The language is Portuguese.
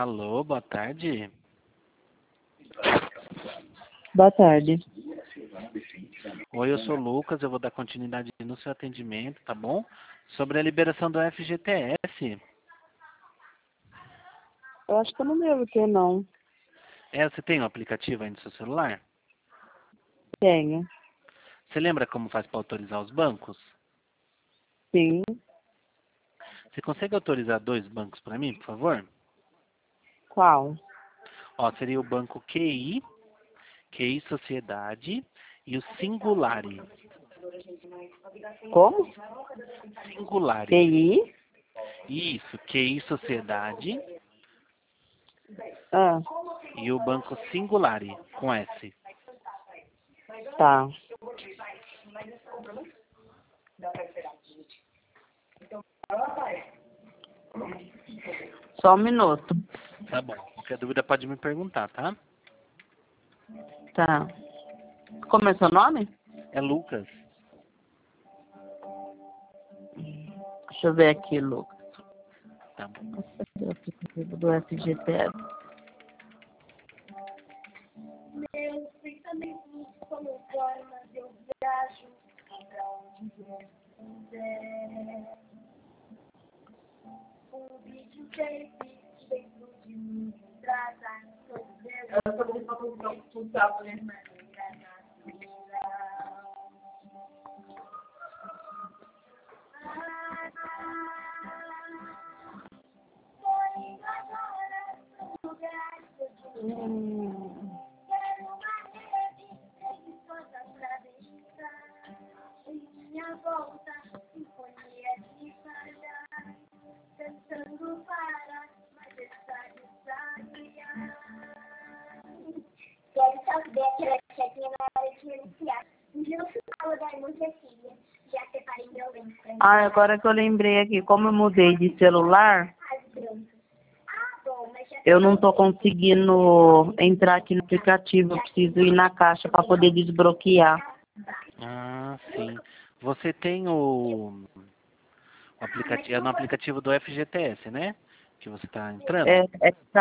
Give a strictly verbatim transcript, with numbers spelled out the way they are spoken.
Alô, boa tarde. Boa tarde. Oi, eu sou o Lucas, eu vou dar continuidade no seu atendimento, tá bom? Sobre a liberação do F G T S. Eu acho que eu não devo ter, não. É, você tem o aplicativo aí no seu celular? Tenho. Você lembra como faz para autorizar os bancos? Sim. Você consegue autorizar dois bancos para mim, por favor? Qual? Ó, seria o banco Q I, Q I Sociedade e o Singulari. Como? Singulari. T I? Isso, Q I Sociedade Ah, e o banco Singulari, com S. tá. Só um minuto. Tá bom. Qualquer dúvida pode me perguntar, tá? Tá. Como é seu nome? É Lucas. Deixa eu ver aqui, Lucas. Tá bom. Cadê o aplicativo do F G T S? Meu pensamento como formas eu viajo pra onde eu quiser. Um videotape dentro de mim trata todo meu. Eu tô muito pra tudo, né? Hum. Quero uma rede preguiçosa pra deixar em minha volta sinfonia de falhar, cantando para majestade sagrada. Quero saber aquela chatinha na hora de iniciar. Um dia no final da música filha, já separei meu lenço. Ah, agora que eu lembrei aqui, como eu mudei de celular, As brancas. Ah, bom, mas já eu não tô conseguindo entrar aqui no aplicativo. Eu preciso ir na caixa para poder desbloquear. Ah, sim. Você tem o, o aplicativo, é no aplicativo do F G T S, né? Que você está entrando? É, é